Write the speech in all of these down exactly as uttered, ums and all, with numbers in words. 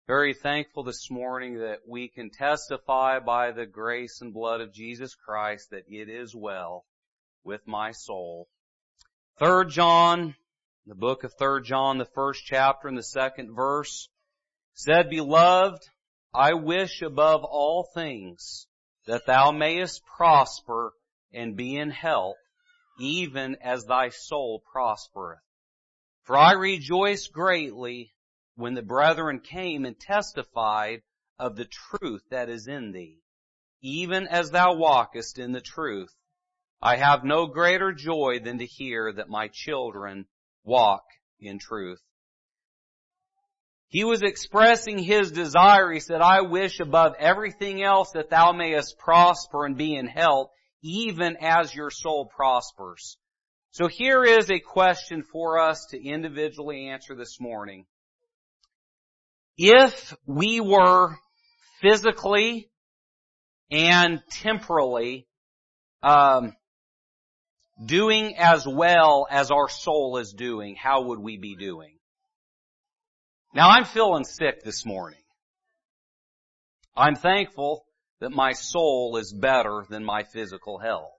Very thankful this morning that we can testify by the grace and blood of Jesus Christ that it is well with my soul. Third John, the book of Third John, the first chapter and the second verse, said, Beloved, I wish above all things that thou mayest prosper and be in health, even as thy soul prospereth. For I rejoice greatly when the brethren came and testified of the truth that is in thee, even as thou walkest in the truth. I have no greater joy than to hear that my children walk in truth. He was expressing his desire. He said, I wish above everything else that thou mayest prosper and be in health, even as your soul prospers. So here is a question for us to individually answer this morning. If we were physically and temporally um, doing as well as our soul is doing, how would we be doing? Now, I'm feeling sick this morning. I'm thankful that my soul is better than my physical health.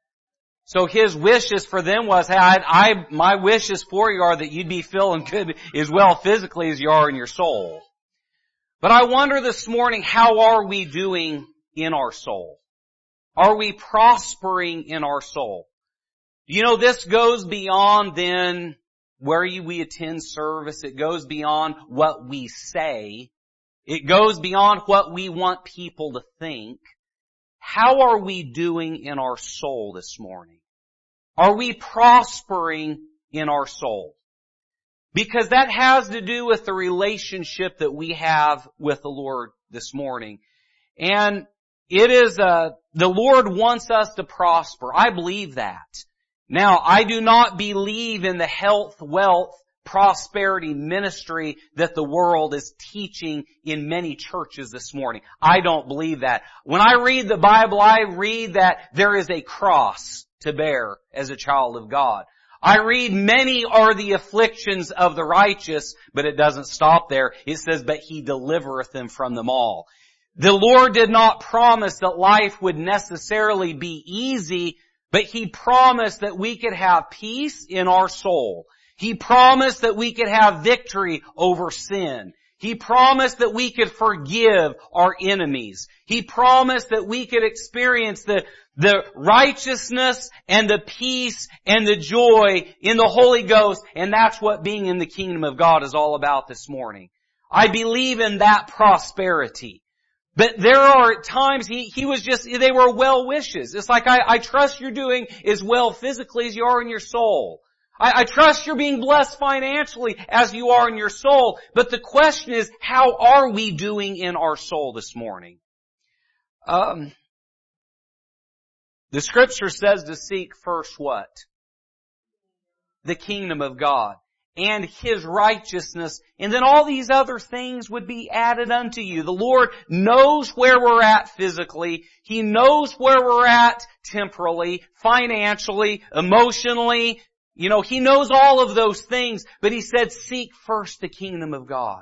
So his wishes for them was, hey, I, I, my wishes for you are that you'd be feeling good as well physically as you are in your soul. But I wonder this morning, how are we doing in our soul? Are we prospering in our soul? You know, this goes beyond then where we attend service. It goes beyond what we say. It goes beyond what we want people to think. How are we doing in our soul this morning? Are we prospering in our soul? Because that has to do with the relationship that we have with the Lord this morning. And it is, uh, the Lord wants us to prosper. I believe that. Now, I do not believe in the health, wealth, prosperity ministry that the world is teaching in many churches this morning. I don't believe that. When I read the Bible, I read that there is a cross to bear as a child of God. I read many are the afflictions of the righteous, but it doesn't stop there. It says, but He delivereth them from them all. The Lord did not promise that life would necessarily be easy, but He promised that we could have peace in our soul. He promised that we could have victory over sin. He promised that we could forgive our enemies. He promised that we could experience the, the righteousness and the peace and the joy in the Holy Ghost. And that's what being in the kingdom of God is all about this morning. I believe in that prosperity. But there are times he, he was just, they were well wishes. It's like, I, I trust you're doing as well physically as you are in your soul. I, I trust you're being blessed financially as you are in your soul. But the question is, how are we doing in our soul this morning? Um, the scripture says to seek first what? The kingdom of God and His righteousness, and then all these other things would be added unto you. The Lord knows where we're at physically. He knows where we're at temporally, financially, emotionally. You know, He knows all of those things, but He said, seek first the kingdom of God.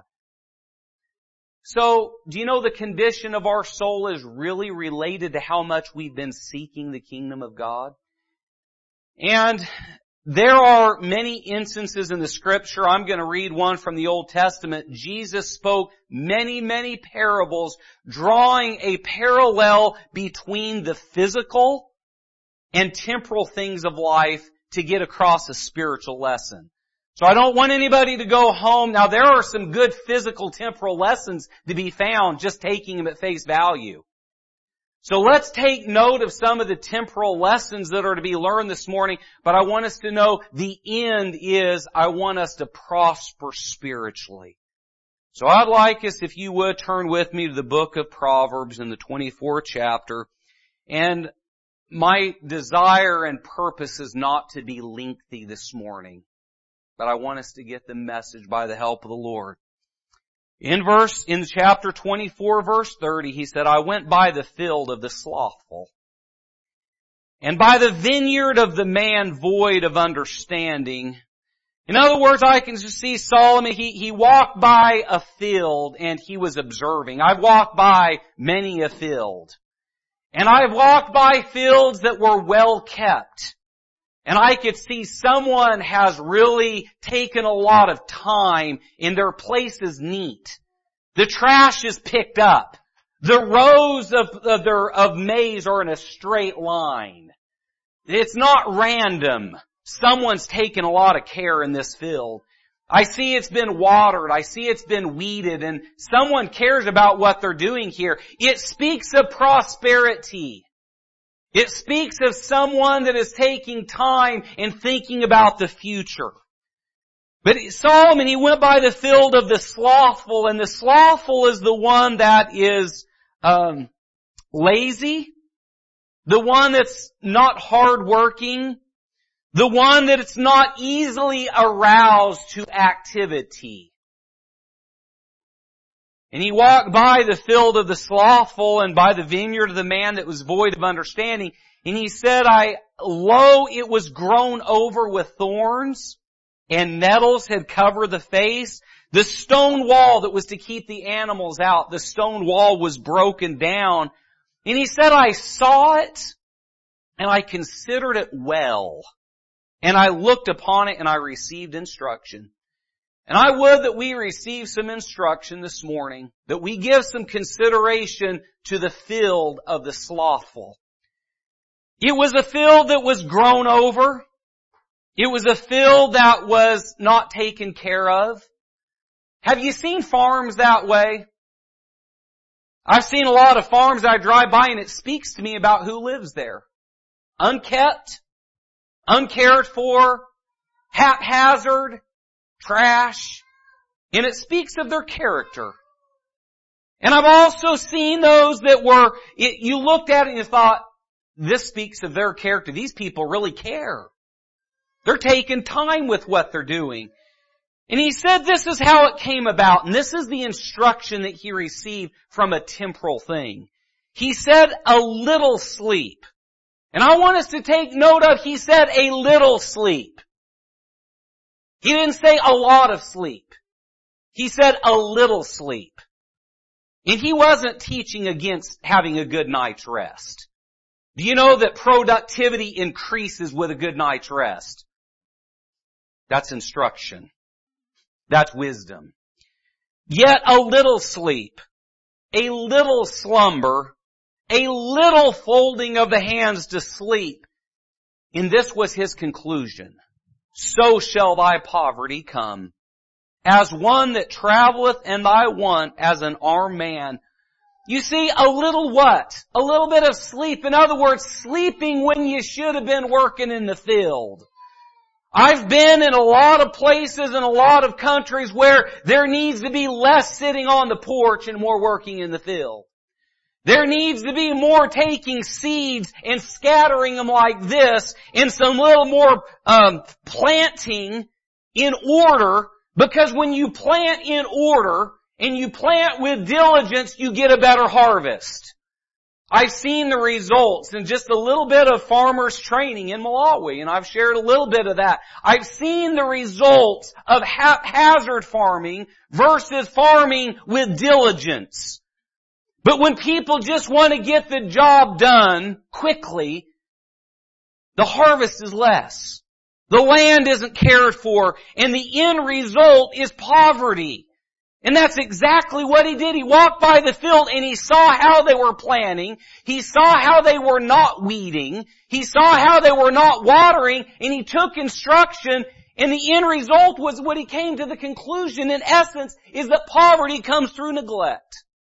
So, do you know the condition of our soul is really related to how much we've been seeking the kingdom of God? And there are many instances in the Scripture. I'm going to read one from the Old Testament. Jesus spoke many, many parables, drawing a parallel between the physical and temporal things of life to get across a spiritual lesson. So I don't want anybody to go home. Now there are some good physical temporal lessons to be found just taking them at face value. So let's take note of some of the temporal lessons that are to be learned this morning, but I want us to know the end is I want us to prosper spiritually. So I'd like us, if you would, turn with me to the book of Proverbs in the twenty-fourth chapter. And my desire and purpose is not to be lengthy this morning, but I want us to get the message by the help of the Lord. In verse, in chapter twenty-four, verse thirty, he said, I went by the field of the slothful, and by the vineyard of the man void of understanding, In other words, I can just see Solomon, he, he walked by a field and he was observing. I've walked by many a field. And I've walked by fields that were well kept. And I could see someone has really taken a lot of time and their place is neat. The trash is picked up. The rows of, of their, of maize are in a straight line. It's not random. Someone's taken a lot of care in this field. I see it's been watered. I see it's been weeded, and someone cares about what they're doing here. It speaks of prosperity. It speaks of someone that is taking time and thinking about the future. But Solomon, he went by the field of the slothful, and the slothful is the one that is um, lazy, the one that's not hardworking, the one that it's not easily aroused to activity. And he walked by the field of the slothful and by the vineyard of the man that was void of understanding. And he said, I, lo, it was grown over with thorns, and nettles had covered the face. The stone wall that was to keep the animals out, the stone wall was broken down. And he said, I saw it, and I considered it well. And I looked upon it and I received instruction. And I would that we receive some instruction this morning, that we give some consideration to the field of the slothful. It was a field that was grown over. It was a field that was not taken care of. Have you seen farms that way? I've seen a lot of farms I drive by and it speaks to me about who lives there. Unkept, uncared for, haphazard, trash, and it speaks of their character. And I've also seen those that were, it, you looked at it and you thought, this speaks of their character. These people really care. They're taking time with what they're doing. And he said this is how it came about, and this is the instruction that he received from a temporal thing. He said a little sleep. And I want us to take note of, he said a little sleep. He didn't say a lot of sleep. He said a little sleep. And he wasn't teaching against having a good night's rest. Do you know that productivity increases with a good night's rest? That's instruction. That's wisdom. Yet a little sleep, a little slumber, a little folding of the hands to sleep. And this was his conclusion. So shall thy poverty come. As one that traveleth in thy want as an armed man. You see, a little what? A little bit of sleep. In other words, sleeping when you should have been working in the field. I've been in a lot of places in a lot of countries where there needs to be less sitting on the porch and more working in the field. There needs to be more taking seeds and scattering them like this and some little more um, planting in order, because when you plant in order and you plant with diligence, you get a better harvest. I've seen the results in just a little bit of farmers training in Malawi, and I've shared a little bit of that. I've seen the results of haphazard farming versus farming with diligence. But when people just want to get the job done quickly, the harvest is less. The land isn't cared for, and the end result is poverty. And that's exactly what he did. He walked by the field and he saw how they were planting. He saw how they were not weeding. He saw how they were not watering, and he took instruction, and the end result was what he came to the conclusion, in essence, is that poverty comes through neglect.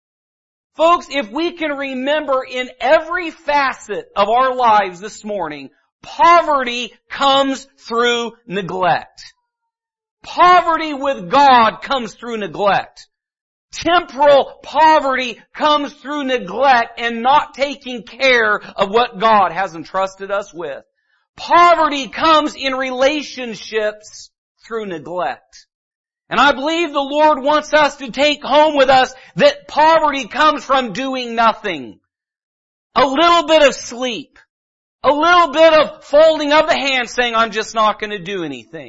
Folks, if we can remember in every facet of our lives this morning, poverty comes through neglect. Poverty with God comes through neglect. Temporal poverty comes through neglect and not taking care of what God has entrusted us with. Poverty comes in relationships through neglect. And I believe the Lord wants us to take home with us that poverty comes from doing nothing. A little bit of sleep. A little bit of folding of the hands saying, I'm just not going to do anything.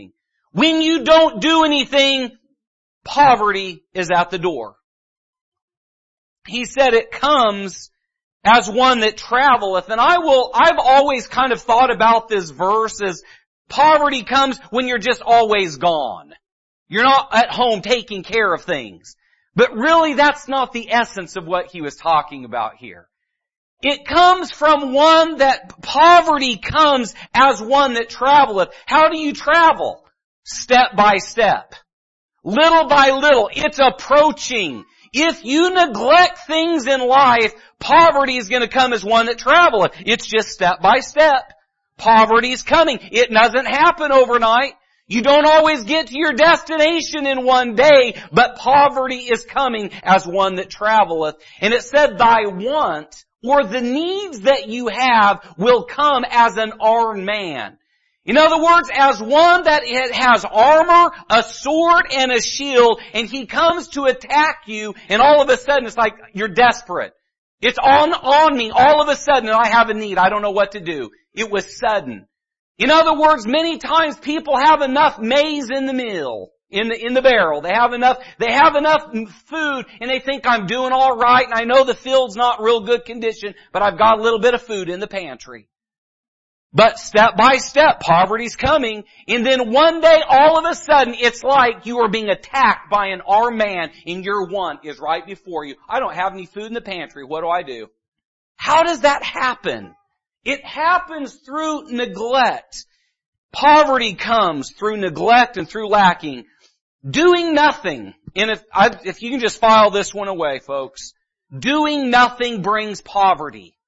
When you don't do anything, poverty is at the door. He said it comes as one that traveleth. And I will, I've always kind of thought about this verse as poverty comes when you're just always gone. You're not at home taking care of things. But really that's not the essence of what he was talking about here. It comes from one that poverty comes as one that traveleth. How do you travel? Step by step. Little by little. It's approaching. If you neglect things in life, poverty is going to come as one that traveleth. It's just step by step. Poverty is coming. It doesn't happen overnight. You don't always get to your destination in one day, but poverty is coming as one that traveleth. And it said, thy want, or the needs that you have, will come as an armed man. In other words, as one that has armor, a sword, and a shield, and he comes to attack you, and all of a sudden it's like you're desperate. It's on, on me all of a sudden, and I have a need. I don't know what to do. It was sudden. In other words, many times people have enough maize in the mill, in the, in the barrel. They have enough, they have enough food, and they think I'm doing all right, and I know the field's not real good condition, but I've got a little bit of food in the pantry. But step by step, poverty's coming, and then one day, all of a sudden, it's like you are being attacked by an armed man, and your want is right before you. I don't have any food in the pantry. What do I do? How does that happen? It happens through neglect. Poverty comes through neglect and through lacking. Doing nothing. And if, I, if you can just file this one away, folks. Doing nothing brings poverty.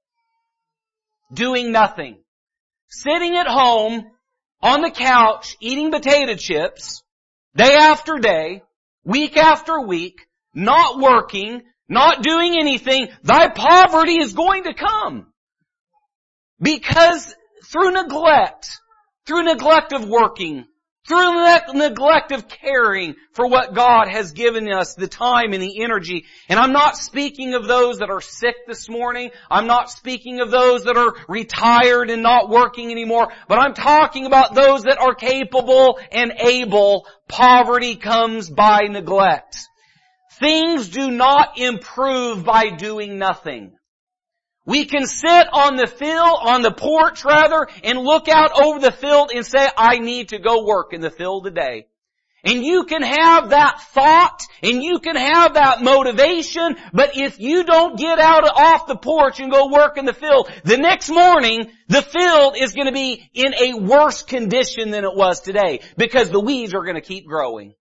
Doing nothing. Sitting at home, on the couch, eating potato chips, day after day, week after week, not working, not doing anything, thy poverty is going to come. Because through neglect, through neglect of working, through ne- neglect of caring for what God has given us, the time and the energy. And I'm not speaking of those that are sick this morning. I'm not speaking of those that are retired and not working anymore. But I'm talking about those that are capable and able. Poverty comes by neglect. Things do not improve by doing nothing. We can sit on the field, on the porch rather, and look out over the field and say, I need to go work in the field today. And you can have that thought, and you can have that motivation, but if you don't get out off the porch and go work in the field, the next morning, the field is going to be in a worse condition than it was today, because the weeds are going to keep growing.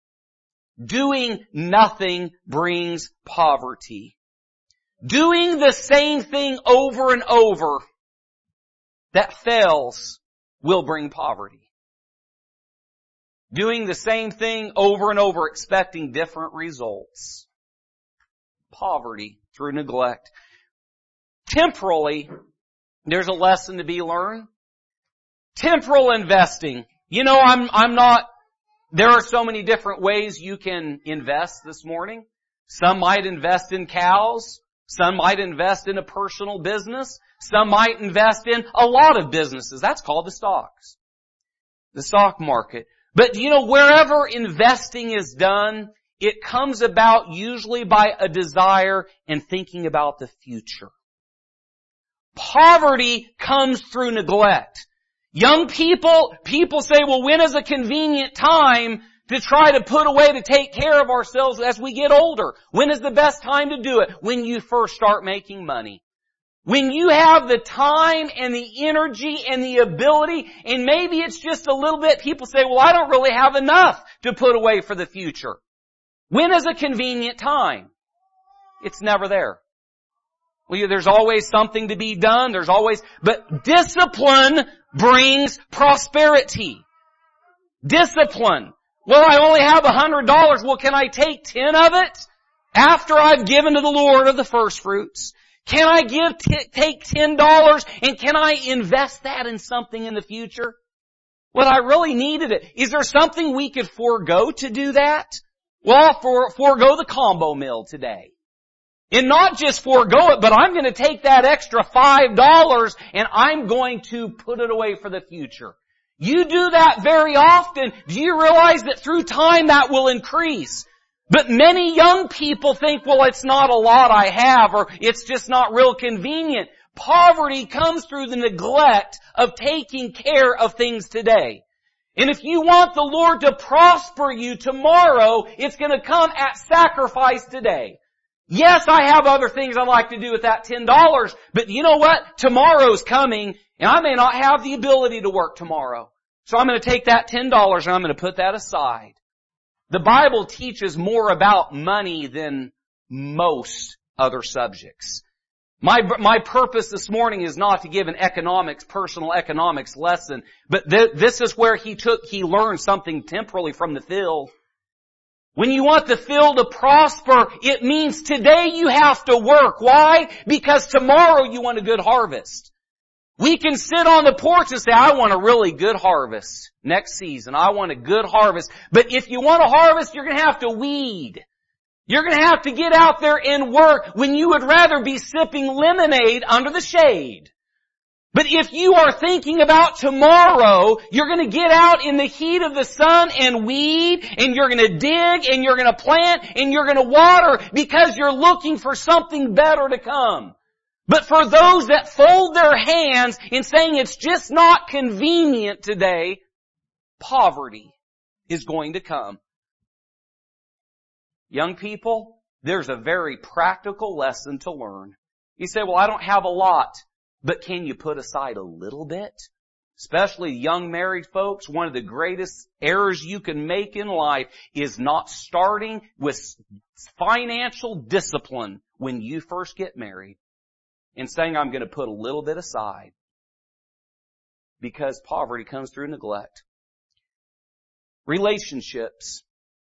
Doing nothing brings poverty. Doing the same thing over and over that fails will bring poverty. Doing the same thing over and over expecting different results. Poverty through neglect. Temporally, there's a lesson to be learned. Temporal investing. You know, I'm, I'm not, there are so many different ways you can invest this morning. Some might invest in cows. Some might invest in a personal business. Some might invest in a lot of businesses. That's called the stocks. The stock market. But you know, wherever investing is done, it comes about usually by a desire and thinking about the future. Poverty comes through neglect. Young people, people say, well, when is a convenient time to try to put away to take care of ourselves as we get older? When is the best time to do it? When you first start making money. When you have the time and the energy and the ability, and maybe it's just a little bit, people say, well, I don't really have enough to put away for the future. When is a convenient time? It's never there. Well, there's always something to be done. There's always, but discipline brings prosperity. Discipline. Well, I only have a hundred dollars. Well, can I take ten of it after I've given to the Lord of the first fruits? Can I give, t- take ten dollars and can I invest that in something in the future? Well, I really needed it. Is there something we could forego to do that? Well, for, forego the combo meal today. And not just forego it, but I'm going to take that extra five dollars and I'm going to put it away for the future. You do that very often. Do you realize that through time that will increase? But many young people think, well, it's not a lot I have, or it's just not real convenient. Poverty comes through the neglect of taking care of things today. And if you want the Lord to prosper you tomorrow, it's going to come at sacrifice today. Yes, I have other things I'd like to do with that ten dollars, but you know what? Tomorrow's coming, and I may not have the ability to work tomorrow. So I'm going to take that ten dollars and I'm going to put that aside. The Bible teaches more about money than most other subjects. My, my purpose this morning is not to give an economics, personal economics lesson, but th- this is where he took, he learned something temporally from the field. When you want the field to prosper, it means today you have to work. Why? Because tomorrow you want a good harvest. We can sit on the porch and say, I want a really good harvest next season. I want a good harvest. But if you want a harvest, you're going to have to weed. You're going to have to get out there and work when you would rather be sipping lemonade under the shade. But if you are thinking about tomorrow, you're going to get out in the heat of the sun and weed, and you're going to dig, and you're going to plant, and you're going to water because you're looking for something better to come. But for those that fold their hands in saying it's just not convenient today, poverty is going to come. Young people, there's a very practical lesson to learn. You say, well, I don't have a lot, but can you put aside a little bit? Especially young married folks, one of the greatest errors you can make in life is not starting with financial discipline when you first get married and saying, I'm going to put a little bit aside, because poverty comes through neglect. Relationships.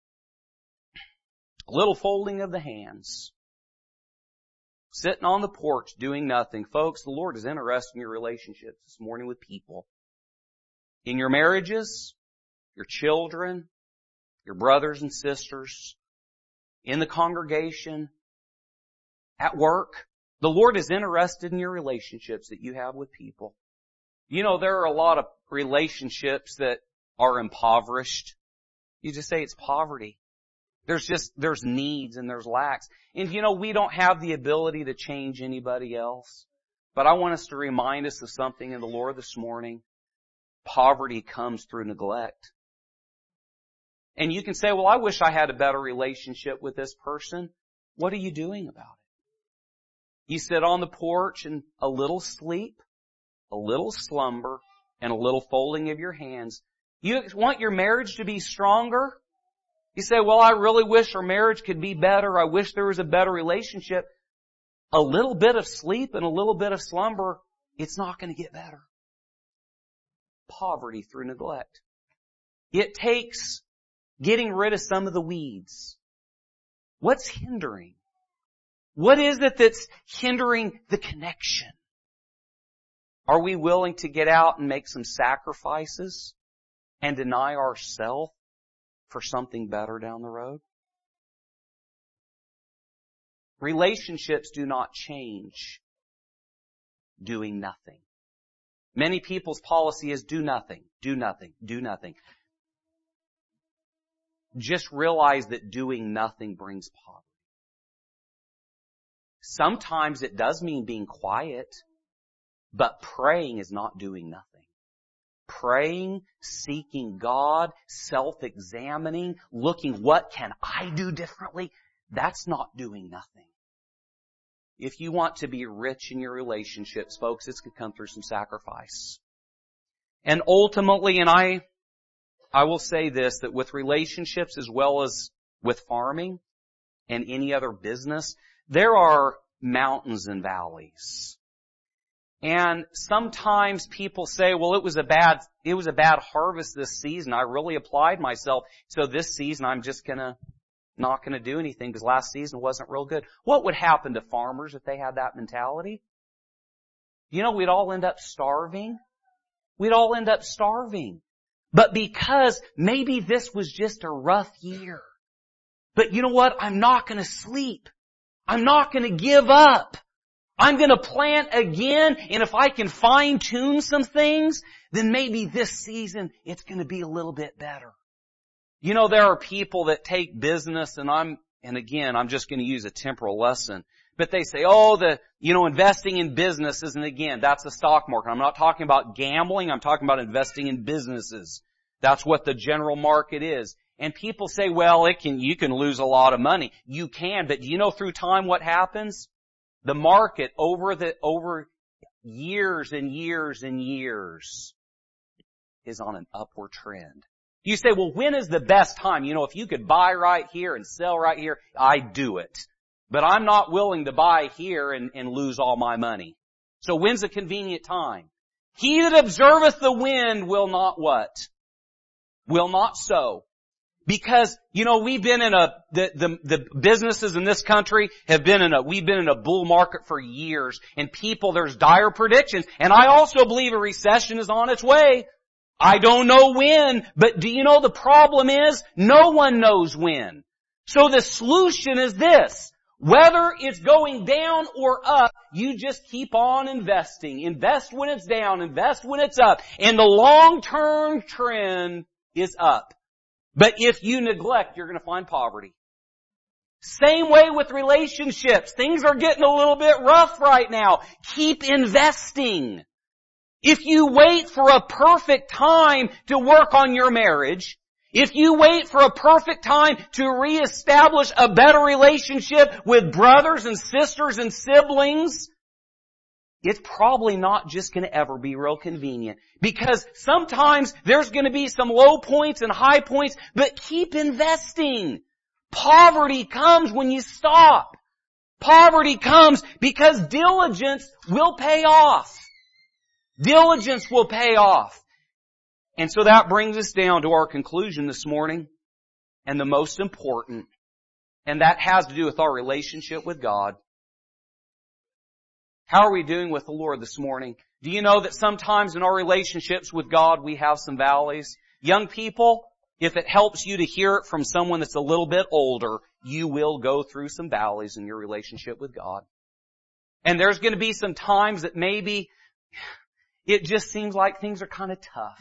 A little folding of the hands. Sitting on the porch doing nothing. Folks, the Lord is interested in your relationships this morning with people. In your marriages, your children, your brothers and sisters, in the congregation, at work. The Lord is interested in your relationships that you have with people. You know, there are a lot of relationships that are impoverished. You just say it's poverty. There's just, there's needs and there's lacks. And you know, we don't have the ability to change anybody else. But I want us to remind us of something in the Lord this morning. Poverty comes through neglect. And you can say, well, I wish I had a better relationship with this person. What are you doing about it? You sit on the porch and a little sleep, a little slumber, and a little folding of your hands. You want your marriage to be stronger? You say, well, I really wish our marriage could be better. I wish there was a better relationship. A little bit of sleep and a little bit of slumber, it's not going to get better. Poverty through neglect. It takes getting rid of some of the weeds. What's hindering? What is it that's hindering the connection? Are we willing to get out and make some sacrifices and deny ourselves for something better down the road? Relationships do not change doing nothing. Many people's policy is do nothing, do nothing, do nothing. Just realize that doing nothing brings poverty. Sometimes it does mean being quiet, but praying is not doing nothing. Praying, seeking God, self-examining, looking, what can I do differently? That's not doing nothing. If you want to be rich in your relationships, folks, it's going to come through some sacrifice. And ultimately, and I, I will say this, that with relationships as well as with farming and any other business, there are mountains and valleys. And sometimes people say, well, it was a bad, it was a bad harvest this season. I really applied myself. So this season I'm just gonna, not gonna do anything because last season wasn't real good. What would happen to farmers if they had that mentality? You know, we'd all end up starving. We'd all end up starving. But because maybe this was just a rough year. But you know what? I'm not gonna sleep. I'm not gonna give up. I'm going to plant again, and if I can fine tune some things, then maybe this season it's going to be a little bit better. You know, there are people that take business, and I'm, and again, I'm just going to use a temporal lesson, but they say, oh, the, you know, investing in businesses, and again, that's the stock market. I'm not talking about gambling, I'm talking about investing in businesses. That's what the general market is. And people say, well, it can, you can lose a lot of money. You can, but do you know through time what happens? The market over the, over years and years and years is on an upward trend. You say, well, when is the best time? You know, if you could buy right here and sell right here, I'd do it. But I'm not willing to buy here and, and lose all my money. So when's a convenient time? He that observeth the wind will not what? Will not sow. Because, you know, we've been in a, the, the, the businesses in this country have been in a, we've been in a bull market for years. And people, there's dire predictions. And I also believe a recession is on its way. I don't know when, but do you know the problem is? No one knows when. So the solution is this. Whether it's going down or up, you just keep on investing. Invest when it's down, invest when it's up. And the long-term trend is up. But if you neglect, you're going to find poverty. Same way with relationships. Things are getting a little bit rough right now. Keep investing. If you wait for a perfect time to work on your marriage, if you wait for a perfect time to reestablish a better relationship with brothers and sisters and siblings, it's probably not just going to ever be real convenient. Because sometimes there's going to be some low points and high points, but keep investing. Poverty comes when you stop. Poverty comes because diligence will pay off. Diligence will pay off. And so that brings us down to our conclusion this morning, and the most important, and that has to do with our relationship with God. How are we doing with the Lord this morning? Do you know that sometimes in our relationships with God we have some valleys? Young people, if it helps you to hear it from someone that's a little bit older, you will go through some valleys in your relationship with God. And there's going to be some times that maybe it just seems like things are kind of tough.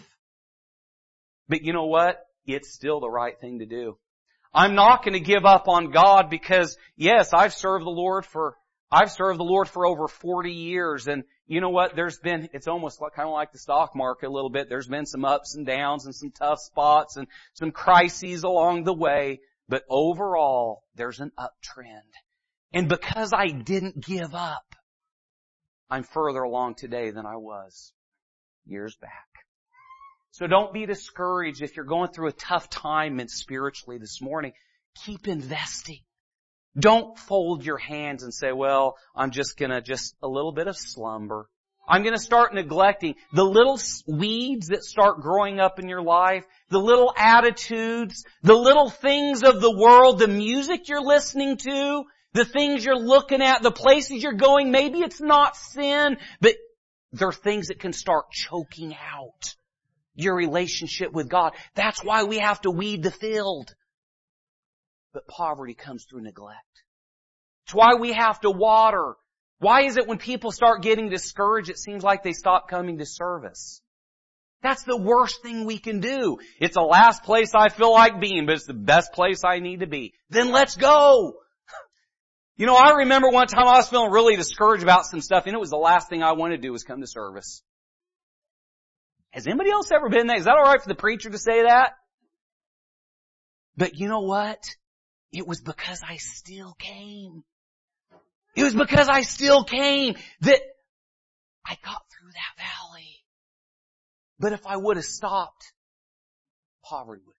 But you know what? It's still the right thing to do. I'm not going to give up on God because, yes, I've served the Lord for I've served the Lord for over forty years, and you know what? There's been, it's almost like, kind of like the stock market a little bit. There's been some ups and downs and some tough spots and some crises along the way, but overall, there's an uptrend. And because I didn't give up, I'm further along today than I was years back. So don't be discouraged if you're going through a tough time and spiritually this morning. Keep investing. Don't fold your hands and say, well, I'm just gonna just a little bit of slumber. I'm gonna start neglecting the little weeds that start growing up in your life, the little attitudes, the little things of the world, the music you're listening to, the things you're looking at, the places you're going. Maybe it's not sin, but there are things that can start choking out your relationship with God. That's why we have to weed the field. But poverty comes through neglect. It's why we have to water. Why is it when people start getting discouraged, it seems like they stop coming to service? That's the worst thing we can do. It's the last place I feel like being, but it's the best place I need to be. Then let's go. You know, I remember one time I was feeling really discouraged about some stuff, and it was the last thing I wanted to do was come to service. Has anybody else ever been there? Is that all right for the preacher to say that? But you know what? It was because I still came. It was because I still came that I got through that valley. But if I would have stopped, poverty would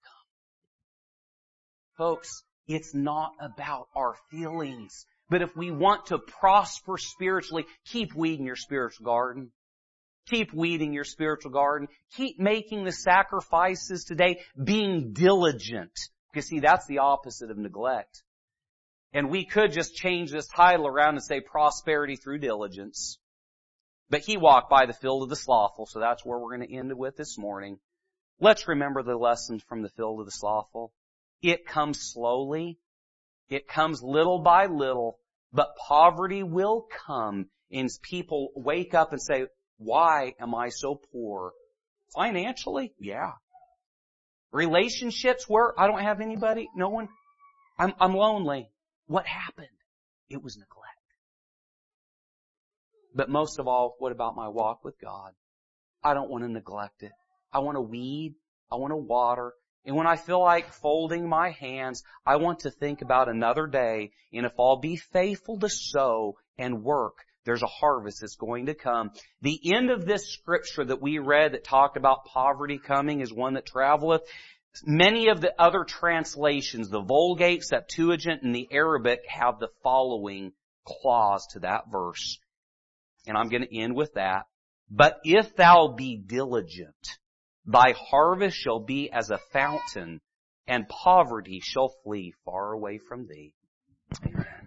come. Folks, it's not about our feelings. But if we want to prosper spiritually, keep weeding your spiritual garden. Keep weeding your spiritual garden. Keep making the sacrifices today, being diligent. Because see, that's the opposite of neglect. And we could just change this title around and say prosperity through diligence. But he walked by the field of the slothful, so that's where we're going to end it with this morning. Let's remember the lesson from the field of the slothful. It comes slowly. It comes little by little. But poverty will come and people wake up and say, why am I so poor? Financially? Yeah. Relationships where I don't have anybody, no one, I'm, I'm lonely. What happened? It was neglect. But most of all, what about my walk with God? I don't want to neglect it. I want to weed. I want to water. And when I feel like folding my hands, I want to think about another day, and if I'll be faithful to sow and work, there's a harvest that's going to come. The end of this scripture that we read that talked about poverty coming is one that traveleth. Many of the other translations, the Vulgate, Septuagint, and the Arabic have the following clause to that verse. And I'm going to end with that. But if thou be diligent, thy harvest shall be as a fountain, and poverty shall flee far away from thee. Amen.